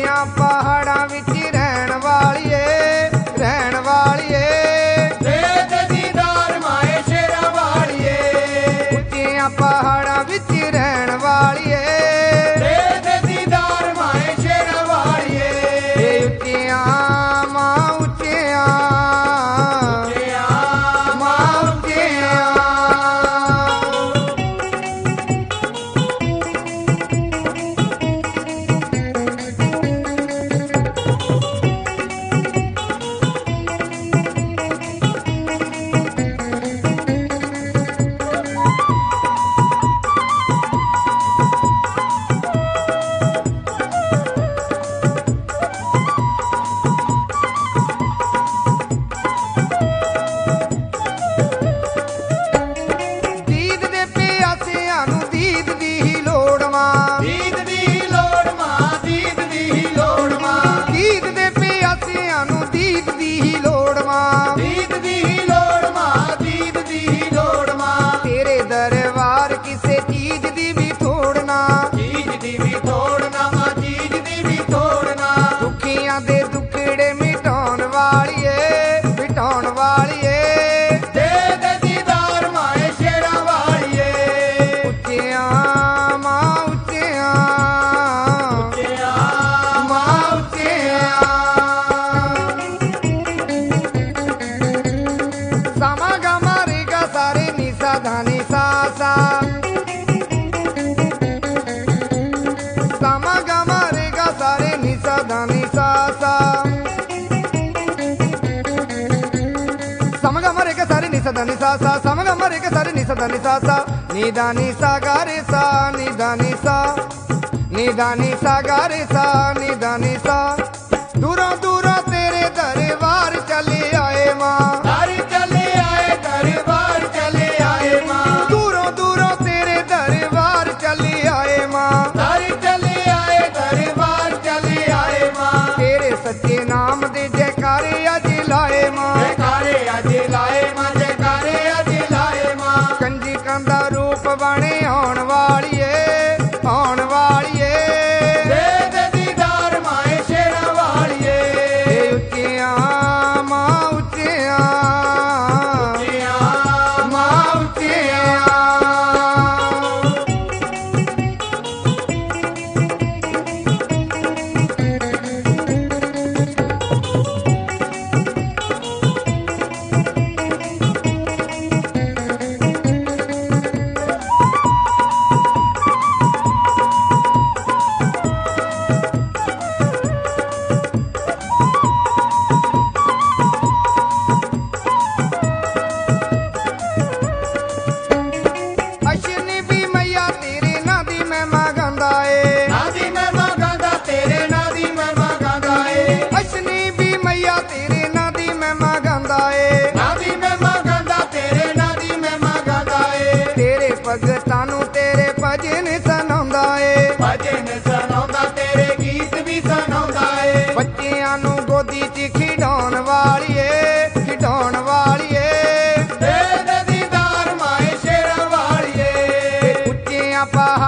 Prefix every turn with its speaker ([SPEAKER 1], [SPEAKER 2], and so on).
[SPEAKER 1] ਉੱਚਿਆਂ ਪਹਾੜਾਂ ਵਿੱਚ ਰਹਿਣ ਵਾਲੀਏ, ਰਹਿਣ ਵਾਲੀਏ,
[SPEAKER 2] ਦੇ ਦੇ ਦੀਦਾਰ ਮਾਏ ਸ਼ੇਰਾਂ ਵਾਲੀਏ,
[SPEAKER 1] ਉੱਚਿਆਂ ਪਹਾੜਾਂ ਵਿੱਚ ਰਹਿਣ ਵਾਲੀਏ,
[SPEAKER 2] ਦੇ ਦੇ ਦੀਦਾਰ ਮਾਏ ਸ਼ੇਰਾਂ ਵਾਲੀਏ,
[SPEAKER 1] ਇਹ ਉੱਚਿਆਂ ਮਾਂ ਉੱਚਿਆਂ,
[SPEAKER 2] ਉੱਚਿਆਂ ਮਾਂ ਉੱਚਿਆਂ।
[SPEAKER 1] ਦੀਦ ਦੇ ਪਿਆਸਿਆਂ ਨੂੰ ਦੀਦ ਦੀ ਹੀ ਲੋੜ ਮਾਂ,
[SPEAKER 2] ਦੀਦ ਦੀ ਹੀ ਲੋੜ ਮਾਂ, ਦੀਦ ਦੀ ਹੀ ਲੋੜ ਮਾਂ,
[SPEAKER 1] ਦੀਦ ਦੇ ਪਿਆਸਿਆਂ ਨੂੰ ਦੀਦ ਦੀ ਹੀ ਲੋੜ ਮਾਂ,
[SPEAKER 2] ਦੀਦ ਦੀ ਹੀ ਲੋੜ ਮਾਂ, ਦੀਦ ਦੀ ਹੀ ਲੋੜ ਮਾਂ,
[SPEAKER 1] ਤੇਰੇ ਦਰਬਾਰ ਕਿਸੇ ਚੀਜ਼ ਦੀ ਵੀ ਥੋੜ ਨਾ,
[SPEAKER 2] ਚੀਜ਼ ਦੀ ਵੀ ਥੋੜ ਨਾ ਮਾਂ, ਚੀਜ਼ ਦੀ ਵੀ ਥੋੜ ਨਾ,
[SPEAKER 1] ਦੁਖੀਆਂ ਦੇ ਦੁਖੜੇ ਮਿਟਾਉਣ ਵਾਲੀਏ, ਮਿਟਾਉਣ ਵਾਲੀਏ,
[SPEAKER 2] ਦੇ ਦੇ ਦੀਦਾਰ ਮਾਏ ਸ਼ੇਰਾਂ ਵਾਲੀਏ,
[SPEAKER 1] ਉੱਚਿਆਂ ਮਾਂ ਉੱਚਿਆਂ,
[SPEAKER 2] ਉੱਚਿਆਂ ਮਾਂ ਉੱਚਿਆਂ।
[SPEAKER 1] ਸਮਾ ਗਾ ਮਾਰੇ ਗਾ ਸਾਰੇ ਨੀ ਸਾ ਧਾ ਨੀ ਸਾ ਸਾ, ਸਮਾ ਗਾ ਮਾਰੇ ਗਾ ਸਾਰੇ ਨੀ ਸਾ ਧਾ ਨੀ ਸਾ ਸਾ, ਸਮਾ ਗਾ ਮਾਰੇ ਗਾ ਸਾਰੇ ਨੀ ਸਾ ਧਾ ਨੀ ਸਾ ਸਾ, ਸਮਾ ਗਾ ਮਾਰੇ ਗਾ ਸਾਰੇ ਨੀ ਸਾ ਧਾ ਨੀ ਸਾ ਸਾ, ਨੀ ਧਾ ਨੀ ਸਾ ਗਾ ਰੇ ਸਾ, ਨੀ ਧਾ ਨੀ ਸਾ, ਨੀ ਧਾ ਨੀ ਸਾ ਗਾ ਰੇ ਸਾ, ਨੀ ਧਾ ਨੀ ਸਾ। ਦੂਰੋਂ ਦੂਰੋਂ ਤੇਰੇ ਦਰਬਾਰ ਚਲੇ ਆਏ ਮਾਂ,
[SPEAKER 2] ਦਰ ਚਲੇ ਆਏ, ਦਰਬਾਰ ਚਲੇ ਆਏ ਮਾਂ,
[SPEAKER 1] ਦੂਰੋਂ ਦੂਰੋਂ ਤੇਰੇ ਦਰਬਾਰ ਚਲੇ ਆਏ ਮਾਂ,
[SPEAKER 2] ਦਰ ਚਲੇ ਆਏ, ਦਰਬਾਰ ਚਲੇ ਆਏ ਮਾਂ,
[SPEAKER 1] ਤੇਰੇ ਸੱਚੇ ਨਾਮ ਦੇ ਜੈਕਾਰੇ ਅੱਜ ਲਾਏ ਮਾਂ,
[SPEAKER 2] ਜੈਕਾਰੇ ਅੱਜ ਲਾਏ ਮਾਂ, ਜੈਕਾਰੇ ਅੱਜ ਲਾਏ ਮਾਂ,
[SPEAKER 1] ਕੰਜਕਾਂ ਦਾ ਰੂਪ ਬਣੇ ਆਉਣ ਵਾਲੀਏ, ਆਉਣ ਵਾਲੀਏ,
[SPEAKER 2] ਦੇ ਦੇ ਦੀਦਾਰ ਮਾਏ ਸ਼ੇਰਾਂ ਵਾਲੀਏ,
[SPEAKER 1] ਇਹ ਉੱਚਿਆਂ ਮਾਂ ਉੱਚਿਆਂ,
[SPEAKER 2] ਉੱਚਿਆਂ ਮਾਂ ਉੱਚਿਆਂ।
[SPEAKER 1] ਅਸ਼ਨੀ ਵੀ ਮਈਆ ਤੇਰੇ ਨਾਂ ਦੀ ਮਹਿਮਾ ਗਾਉਂਦਾ ਏ,
[SPEAKER 2] ਨਾਦੀ ਮੈਂ ਮੰਗਾਂਦਾ ਤੇਰੇ ਨਾਦੀ ਮੈਂ ਮੰਗਾਂਦਾ ਏ,
[SPEAKER 1] ਅਸ਼ਨੀ ਵੀ ਮਈਆ ਤੇਰੇ ਨਾਂ ਦੀ ਮਹਿਮਾ ਗਾਉਂਦਾ ਏ,
[SPEAKER 2] ਨਾਦੀ ਮੈਂ ਮੰਗਾਂਦਾ ਤੇਰੇ ਨਾਦੀ ਮੈਂ ਮੰਗਾਂਦਾ ਏ,
[SPEAKER 1] ਤੇਰੇ ਭਗਤਾਂ ਨੂੰ ਤੇਰੇ ਭਜਨ ਸੁਣਾਉਂਦਾ ਏ,
[SPEAKER 2] ਭਜਨ ਸੁਣਾਉਂਦਾ ਤੇਰੇ ਗੀਤ ਵੀ ਸੁਣਾਉਂਦਾ ਏ,
[SPEAKER 1] ਬੱਚਿਆਂ ਨੂੰ ਗੋਦੀ 'ਚ ਖਿਡਾਉਣ ਵਾਲੀਏ, ਖਿਡਾਉਣ ਵਾਲੀਏ,
[SPEAKER 2] ਦੇ ਦੇ ਦੀਦਾਰ ਮਾਏ ਸ਼ੇਰਾਂ ਵਾਲੀਏ,
[SPEAKER 1] ਉੱਚਿਆਂ ਪਹਾੜਾਂ